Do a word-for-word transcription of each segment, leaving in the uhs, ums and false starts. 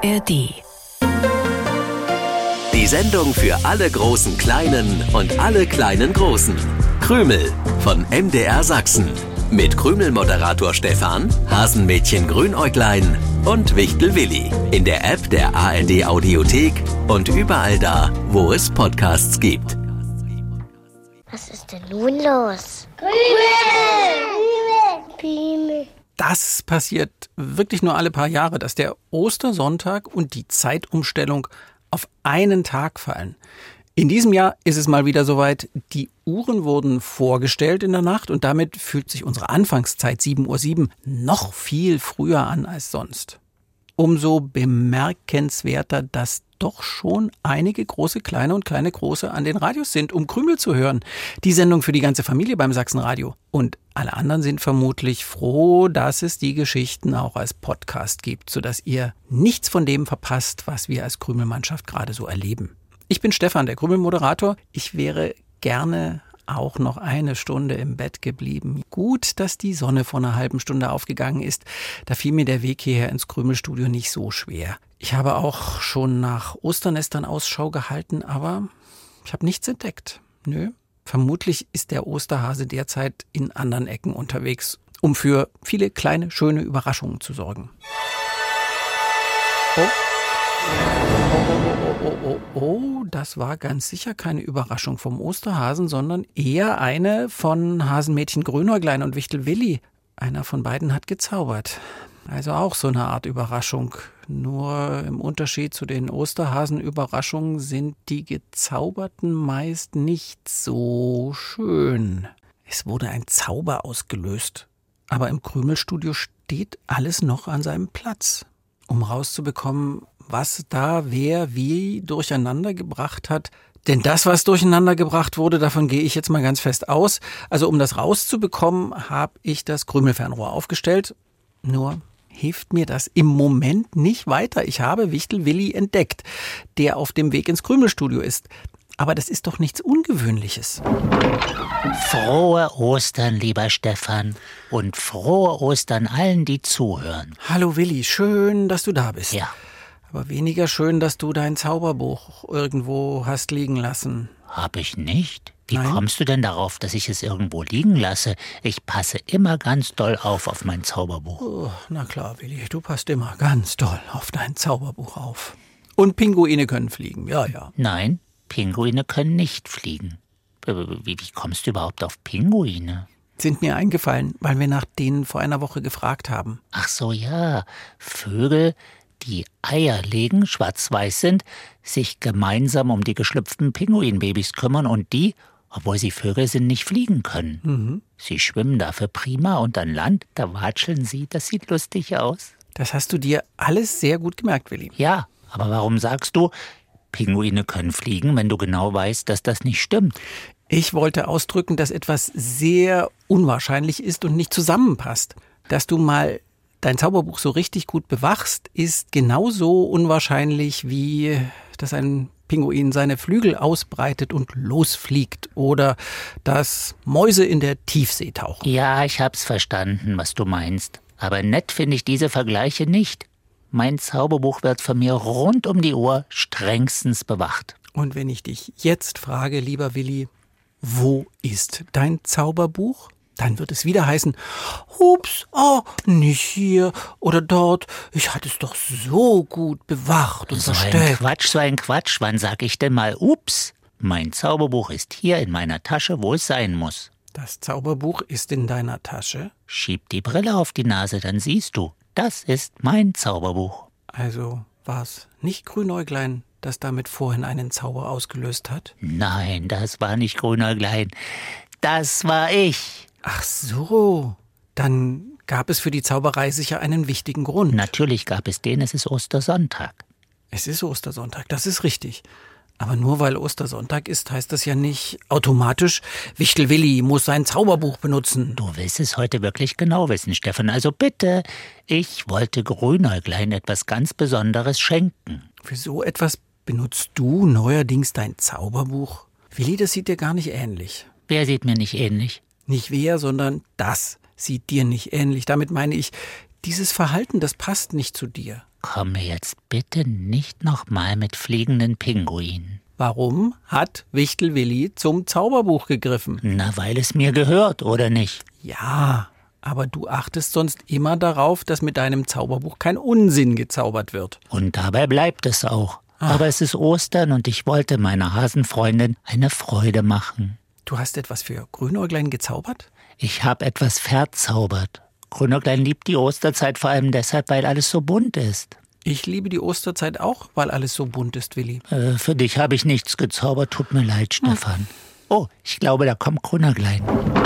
R D. Die Sendung für alle großen Kleinen und alle kleinen Großen. Krümel von M D R Sachsen. Mit Krümel-Moderator Stefan, Hasenmädchen Grünäuglein und Wichtel Willi. In der App der A R D Audiothek und überall da, wo es Podcasts gibt. Was ist denn nun los? Krümel! Krümel! Das passiert wirklich nur alle paar Jahre, dass der Ostersonntag und die Zeitumstellung auf einen Tag fallen. In diesem Jahr ist es mal wieder soweit. Die Uhren wurden vorgestellt in der Nacht und damit fühlt sich unsere Anfangszeit sieben Uhr sieben noch viel früher an als sonst. Umso bemerkenswerter, dass doch schon einige große Kleine und kleine Große an den Radios sind, um Krümel zu hören. Die Sendung für die ganze Familie beim Sachsenradio. Und alle anderen sind vermutlich froh, dass es die Geschichten auch als Podcast gibt, sodass ihr nichts von dem verpasst, was wir als Krümelmannschaft gerade so erleben. Ich bin Stefan, der Krümel-Moderator. Ich wäre gerne auch noch eine Stunde im Bett geblieben. Gut, dass die Sonne vor einer halben Stunde aufgegangen ist. Da fiel mir der Weg hierher ins Krümelstudio nicht so schwer. Ich habe auch schon nach Osternestern Ausschau gehalten, aber ich habe nichts entdeckt. Nö, vermutlich ist der Osterhase derzeit in anderen Ecken unterwegs, um für viele kleine, schöne Überraschungen zu sorgen. Oh. Oh, oh, oh, oh, oh, das war ganz sicher keine Überraschung vom Osterhasen, sondern eher eine von Hasenmädchen Grünäuglein und Wichtel Willi. Einer von beiden hat gezaubert. Also auch so eine Art Überraschung. Nur im Unterschied zu den Osterhasen-Überraschungen sind die gezauberten meist nicht so schön. Es wurde ein Zauber ausgelöst. Aber im Krümelstudio steht alles noch an seinem Platz. Um rauszubekommen, was da wer wie durcheinander gebracht hat. Denn das, was durcheinander gebracht wurde, davon gehe ich jetzt mal ganz fest aus. Also um das rauszubekommen, habe ich das Krümelfernrohr aufgestellt. Nur hilft mir das im Moment nicht weiter. Ich habe Wichtel Willi entdeckt, der auf dem Weg ins Krümelstudio ist. Aber das ist doch nichts Ungewöhnliches. Frohe Ostern, lieber Stefan. Und frohe Ostern allen, die zuhören. Hallo Willi, schön, dass du da bist. Ja. Aber weniger schön, dass du dein Zauberbuch irgendwo hast liegen lassen. Hab ich nicht? Wie Nein? Kommst du denn darauf, dass ich es irgendwo liegen lasse? Ich passe immer ganz doll auf auf mein Zauberbuch. Oh, na klar, Willi, du passt immer ganz doll auf dein Zauberbuch auf. Und Pinguine können fliegen, ja, ja. Nein, Pinguine können nicht fliegen. Wie, wie kommst du überhaupt auf Pinguine? Sind mir eingefallen, weil wir nach denen vor einer Woche gefragt haben. Ach so, ja. Vögel, die Eier legen, schwarz-weiß sind, sich gemeinsam um die geschlüpften Pinguinbabys kümmern und die, obwohl sie Vögel sind, nicht fliegen können. Mhm. Sie schwimmen dafür prima und an Land, da watscheln sie, das sieht lustig aus. Das hast du dir alles sehr gut gemerkt, Willi. Ja, aber warum sagst du, Pinguine können fliegen, wenn du genau weißt, dass das nicht stimmt? Ich wollte ausdrücken, dass etwas sehr unwahrscheinlich ist und nicht zusammenpasst. Dass du mal dein Zauberbuch so richtig gut bewachst, ist genauso unwahrscheinlich, wie dass ein Pinguin seine Flügel ausbreitet und losfliegt oder dass Mäuse in der Tiefsee tauchen. Ja, ich hab's verstanden, was du meinst. Aber nett finde ich diese Vergleiche nicht. Mein Zauberbuch wird von mir rund um die Uhr strengstens bewacht. Und wenn ich dich jetzt frage, lieber Willi, wo ist dein Zauberbuch? Dann wird es wieder heißen, ups, oh, nicht hier oder dort. Ich hatte es doch so gut bewacht und so versteckt. So ein Quatsch, so ein Quatsch. Wann sag ich denn mal, ups? Mein Zauberbuch ist hier in meiner Tasche, wo es sein muss. Das Zauberbuch ist in deiner Tasche? Schieb die Brille auf die Nase, dann siehst du. Das ist mein Zauberbuch. Also war's nicht Grünäuglein, das damit vorhin einen Zauber ausgelöst hat? Nein, das war nicht Grünäuglein. Das war ich. Ach so, dann gab es für die Zauberei sicher einen wichtigen Grund. Natürlich gab es den, es ist Ostersonntag. Es ist Ostersonntag, das ist richtig. Aber nur weil Ostersonntag ist, heißt das ja nicht automatisch, Wichtel Willi muss sein Zauberbuch benutzen. Du willst es heute wirklich genau wissen, Stefan. Also bitte, ich wollte Grünäuglein etwas ganz Besonderes schenken. Für so etwas benutzt du neuerdings dein Zauberbuch? Willi, das sieht dir gar nicht ähnlich. Wer sieht mir nicht ähnlich? Nicht wer, sondern das sieht dir nicht ähnlich. Damit meine ich, dieses Verhalten, das passt nicht zu dir. komme jetzt bitte nicht nochmal mit fliegenden Pinguinen. Warum hat Wichtel Willi zum Zauberbuch gegriffen? Na, weil es mir gehört, oder nicht? Ja, aber du achtest sonst immer darauf, dass mit deinem Zauberbuch kein Unsinn gezaubert wird. Und dabei bleibt es auch. Ach. Aber es ist Ostern und ich wollte meiner Hasenfreundin eine Freude machen. Du hast etwas für Grünäuglein gezaubert? Ich habe etwas verzaubert. Grünäuglein liebt die Osterzeit vor allem deshalb, weil alles so bunt ist. Ich liebe die Osterzeit auch, weil alles so bunt ist, Willi. Äh, für dich habe ich nichts gezaubert, tut mir leid, Stefan. Hm. Oh, ich glaube, da kommt Grünäuglein.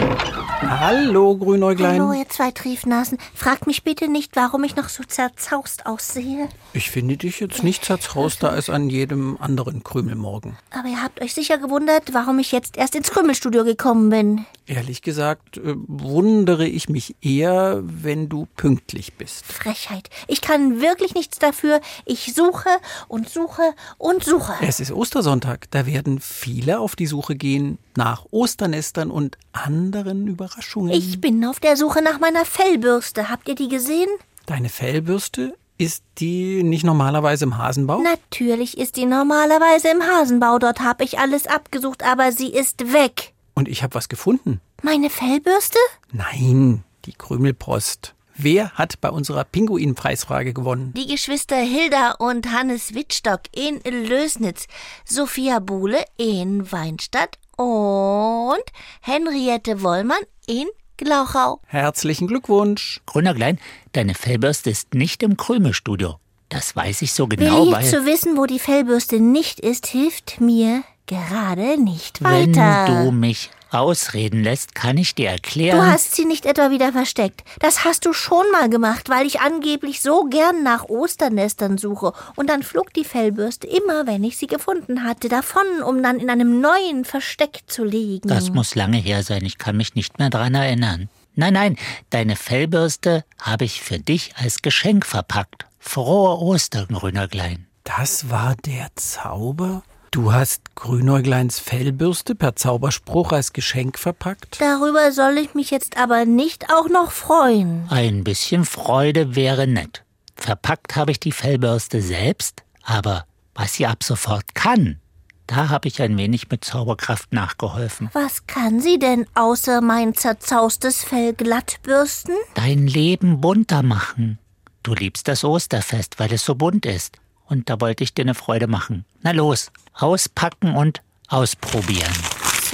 Hallo, Grünäuglein. Hallo, ihr zwei Triefnasen. Fragt mich bitte nicht, warum ich noch so zerzaust aussehe. Ich finde dich jetzt nicht zerzauster als an jedem anderen Krümelmorgen. Aber ihr habt euch sicher gewundert, warum ich jetzt erst ins Krümelstudio gekommen bin. Ehrlich gesagt, äh, wundere ich mich eher, wenn du pünktlich bist. Frechheit. Ich kann wirklich nichts dafür. Ich suche und suche und suche. Es ist Ostersonntag. Da werden viele auf die Suche gehen nach Osternestern und anderen Überraschungen. Ich bin auf der Suche nach meiner Fellbürste. Habt ihr die gesehen? Deine Fellbürste? Ist die nicht normalerweise im Hasenbau? Natürlich ist die normalerweise im Hasenbau. Dort habe ich alles abgesucht, aber sie ist weg. Und ich habe was gefunden. Meine Fellbürste? Nein, die Krümelpost. Wer hat bei unserer Pinguin-Preisfrage gewonnen? Die Geschwister Hilda und Hannes Wittstock in Lößnitz, Sophia Buhle in Weinstadt und Henriette Wollmann in Glauchau. Herzlichen Glückwunsch. Grünäuglein, deine Fellbürste ist nicht im Krümelstudio. Das weiß ich so genau, Willi, weil... zu wissen, wo die Fellbürste nicht ist, hilft mir gerade nicht weiter. Wenn du mich ausreden lässt, kann ich dir erklären... Du hast sie nicht etwa wieder versteckt. Das hast du schon mal gemacht, weil ich angeblich so gern nach Osternestern suche. Und dann flog die Fellbürste immer, wenn ich sie gefunden hatte, davon, um dann in einem neuen Versteck zu liegen. Das muss lange her sein, ich kann mich nicht mehr dran erinnern. Nein, nein, deine Fellbürste habe ich für dich als Geschenk verpackt. Frohe Ostern, Grünäuglein. Das war der Zauber? Du hast Grünäugleins Fellbürste per Zauberspruch als Geschenk verpackt? Darüber soll ich mich jetzt aber nicht auch noch freuen. Ein bisschen Freude wäre nett. Verpackt habe ich die Fellbürste selbst, aber was sie ab sofort kann, da habe ich ein wenig mit Zauberkraft nachgeholfen. Was kann sie denn außer mein zerzaustes Fell glattbürsten? Dein Leben bunter machen. Du liebst das Osterfest, weil es so bunt ist. Und da wollte ich dir eine Freude machen. Na los, auspacken und ausprobieren. So.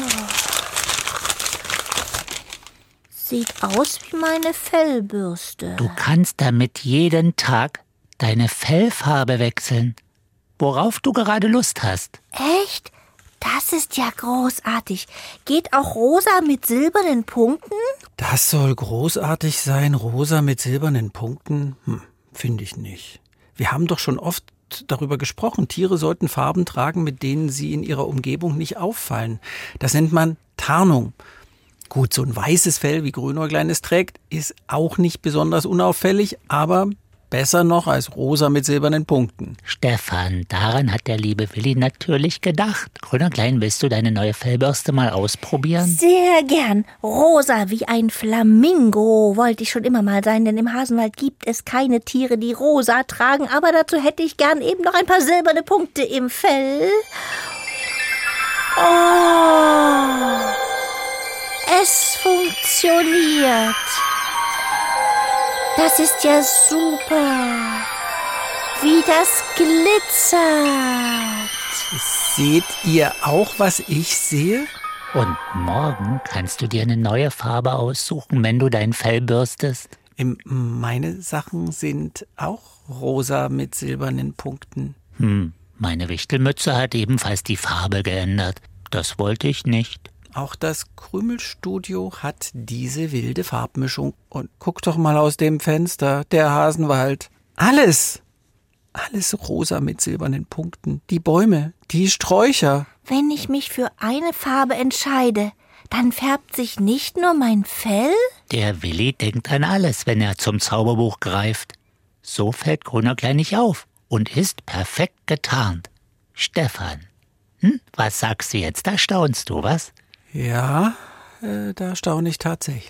Sieht aus wie meine Fellbürste. Du kannst damit jeden Tag deine Fellfarbe wechseln, worauf du gerade Lust hast. Echt? Das ist ja großartig. Geht auch rosa mit silbernen Punkten? Das soll großartig sein, rosa mit silbernen Punkten? Hm, finde ich nicht. Wir haben doch schon oft darüber gesprochen. Tiere sollten Farben tragen, mit denen sie in ihrer Umgebung nicht auffallen. Das nennt man Tarnung. Gut, so ein weißes Fell, wie Grünäuglein es trägt, ist auch nicht besonders unauffällig, aber besser noch als rosa mit silbernen Punkten. Stefan, daran hat der liebe Willi natürlich gedacht. Grünäuglein, willst du deine neue Fellbürste mal ausprobieren? Sehr gern. Rosa wie ein Flamingo wollte ich schon immer mal sein, denn im Hasenwald gibt es keine Tiere, die rosa tragen, aber dazu hätte ich gern eben noch ein paar silberne Punkte im Fell. Oh, es funktioniert. Das ist ja super. Wie das glitzert. Seht ihr auch, was ich sehe? Und morgen kannst du dir eine neue Farbe aussuchen, wenn du dein Fell bürstest. Meine Sachen sind auch rosa mit silbernen Punkten. Hm, meine Wichtelmütze hat ebenfalls die Farbe geändert. Das wollte ich nicht. Auch das Krümelstudio hat diese wilde Farbmischung. Und guck doch mal aus dem Fenster, der Hasenwald. Alles, alles rosa mit silbernen Punkten. Die Bäume, die Sträucher. Wenn ich mich für eine Farbe entscheide, dann färbt sich nicht nur mein Fell? Der Willi denkt an alles, wenn er zum Zauberbuch greift. So fällt Grünäuglein nicht auf und ist perfekt getarnt. Stefan, hm, was sagst du jetzt? Da staunst du, was? Ja, äh, da staune ich tatsächlich.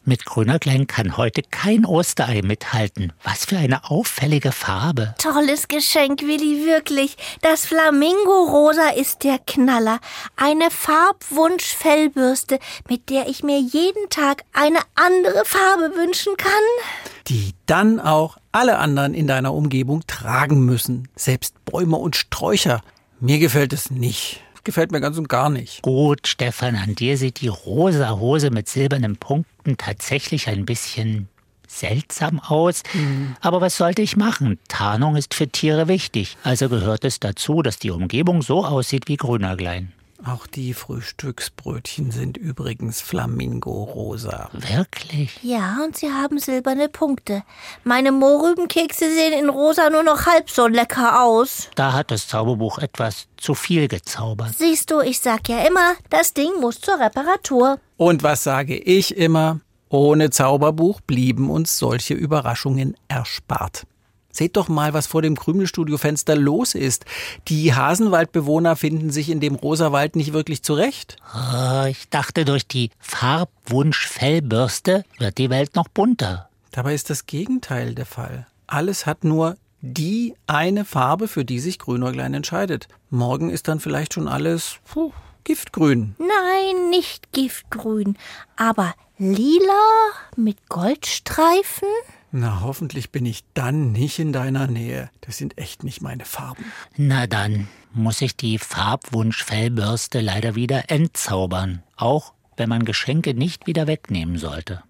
Mit Grünäuglein kann heute kein Osterei mithalten. Was für eine auffällige Farbe. Tolles Geschenk, Willi, wirklich. Das Flamingo-Rosa ist der Knaller. Eine Farbwunsch-Fellbürste, mit der ich mir jeden Tag eine andere Farbe wünschen kann. Die dann auch alle anderen in deiner Umgebung tragen müssen. Selbst Bäume und Sträucher. Mir gefällt es nicht. Gefällt mir ganz und gar nicht. Gut, Stefan, an dir sieht die rosa Hose mit silbernen Punkten tatsächlich ein bisschen seltsam aus. Mhm. Aber was sollte ich machen? Tarnung ist für Tiere wichtig. Also gehört es dazu, dass die Umgebung so aussieht wie Grünäuglein. Auch die Frühstücksbrötchen sind übrigens Flamingo-rosa. Wirklich? Ja, und sie haben silberne Punkte. Meine Mohrrübenkekse sehen in rosa nur noch halb so lecker aus. Da hat das Zauberbuch etwas zu viel gezaubert. Siehst du, ich sag ja immer, das Ding muss zur Reparatur. Und was sage ich immer? Ohne Zauberbuch blieben uns solche Überraschungen erspart. Seht doch mal, was vor dem Krümelstudio-Fenster los ist. Die Hasenwaldbewohner finden sich in dem rosa Wald nicht wirklich zurecht. Oh, ich dachte, durch die Farbwunsch-Fellbürste wird die Welt noch bunter. Dabei ist das Gegenteil der Fall. Alles hat nur die eine Farbe, für die sich Grünäuglein entscheidet. Morgen ist dann vielleicht schon alles puh, giftgrün. Nein, nicht giftgrün, aber lila mit Goldstreifen? Na, hoffentlich bin ich dann nicht in deiner Nähe. Das sind echt nicht meine Farben. Na dann muss ich die Farbwunsch-Fellbürste leider wieder entzaubern. Auch wenn man Geschenke nicht wieder wegnehmen sollte.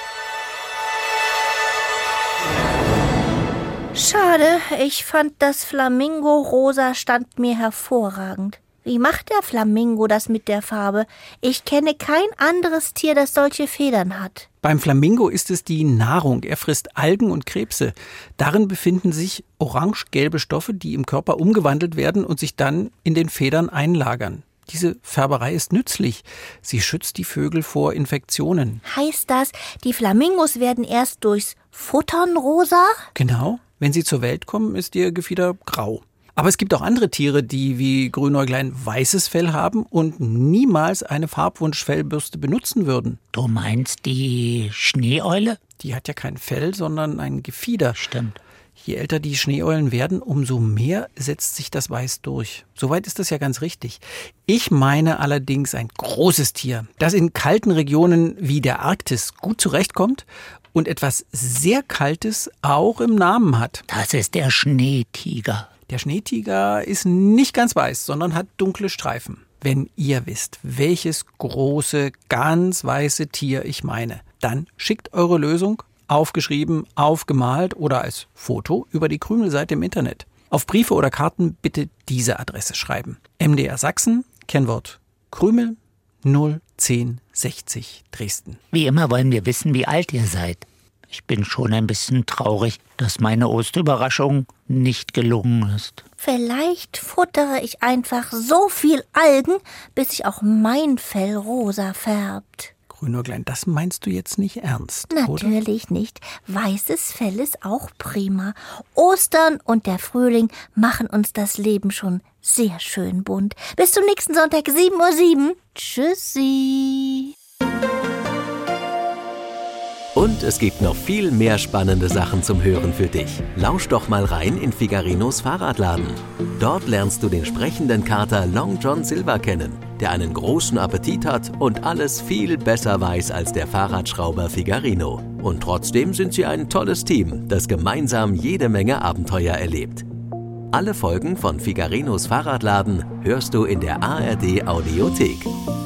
Schade, ich fand das Flamingo-Rosa stand mir hervorragend. Wie macht der Flamingo das mit der Farbe? Ich kenne kein anderes Tier, das solche Federn hat. Beim Flamingo ist es die Nahrung. Er frisst Algen und Krebse. Darin befinden sich orange-gelbe Stoffe, die im Körper umgewandelt werden und sich dann in den Federn einlagern. Diese Färberei ist nützlich. Sie schützt die Vögel vor Infektionen. Heißt das, die Flamingos werden erst durchs Futtern rosa? Genau. Wenn sie zur Welt kommen, ist ihr Gefieder grau. Aber es gibt auch andere Tiere, die wie Grünäuglein weißes Fell haben und niemals eine Farbwunsch-Fellbürste benutzen würden. Du meinst die Schneeeule? Die hat ja kein Fell, sondern ein Gefieder. Stimmt. Je älter die Schneeeulen werden, umso mehr setzt sich das Weiß durch. Soweit ist das ja ganz richtig. Ich meine allerdings ein großes Tier, das in kalten Regionen wie der Arktis gut zurechtkommt und etwas sehr Kaltes auch im Namen hat. Das ist der Schneetiger. Der Schneetiger ist nicht ganz weiß, sondern hat dunkle Streifen. Wenn ihr wisst, welches große, ganz weiße Tier ich meine, dann schickt eure Lösung, aufgeschrieben, aufgemalt oder als Foto über die Krümel-Seite im Internet. Auf Briefe oder Karten bitte diese Adresse schreiben. M D R Sachsen, Kennwort Krümel, null zehn sechzig Dresden. Wie immer wollen wir wissen, wie alt ihr seid. Ich bin schon ein bisschen traurig, dass meine Osterüberraschung nicht gelungen ist. Vielleicht futtere ich einfach so viel Algen, bis sich auch mein Fell rosa färbt. Grünäuglein, das meinst du jetzt nicht ernst, oder? Natürlich nicht. Weißes Fell ist auch prima. Ostern und der Frühling machen uns das Leben schon sehr schön bunt. Bis zum nächsten Sonntag, sieben Uhr sieben. Tschüssi. Und es gibt noch viel mehr spannende Sachen zum Hören für dich. Lausch doch mal rein in Figarinos Fahrradladen. Dort lernst du den sprechenden Kater Long John Silver kennen, der einen großen Appetit hat und alles viel besser weiß als der Fahrradschrauber Figarino. Und trotzdem sind sie ein tolles Team, das gemeinsam jede Menge Abenteuer erlebt. Alle Folgen von Figarinos Fahrradladen hörst du in der A R D Audiothek.